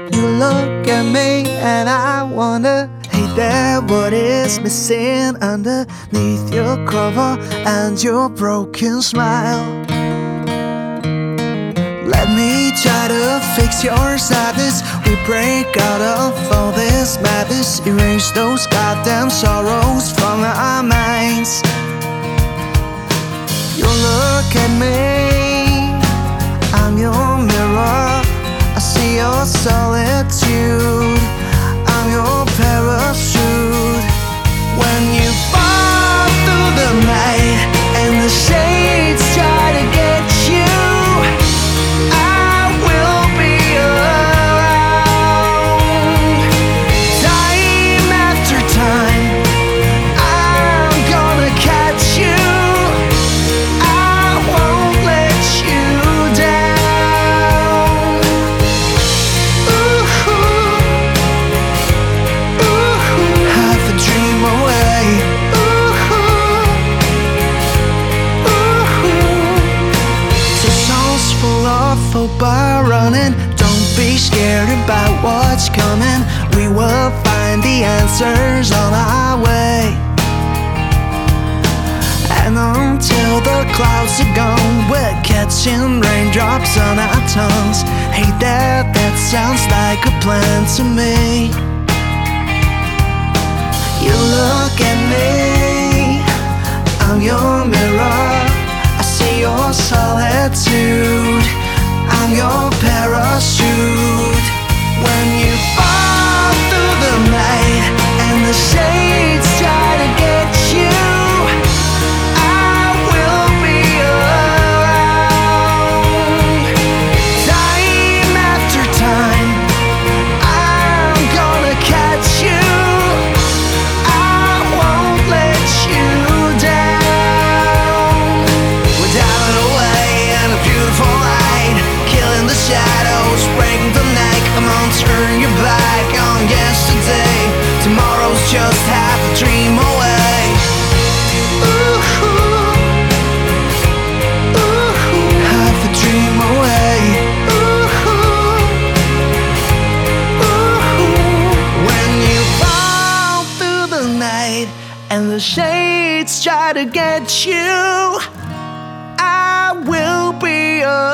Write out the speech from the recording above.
You look at me and I wonder, hey there, what is missing underneath your cover and your broken smile? Let me try to fix your sadness. We break out of all this madness, erase those goddamn sorrows from our minds. You look at me, I'm your mirror. I see your solitude, I'm your parachute. When you fall through the night and the shades try to get you, I will be around. Time after time, I'm gonna catch you. I won't let you down. Ooh, ooh, half a dream away. Ooh, ooh. So songs full of hope are running. Don't be scared about what's coming. We will find the answers on our way. And until the clouds are gone, we're catching raindrops on our tongues. Hey there, that sounds like a plan to me. You look at me, I'm your mirror. I see your solitude, I'm your parachute. When you fall through the night and the shades try to get you, I will be around. Time after time, I'm gonna catch you. I won't let you down. We're diving away in a beautiful light, killing the shadows, breaking the night. Come on, turn your back on yesterday. Tomorrow's just half a dream away. Ooh, ooh, half a dream away. Ooh, ooh. When you fall through the night and the shades try to get you, I will be around.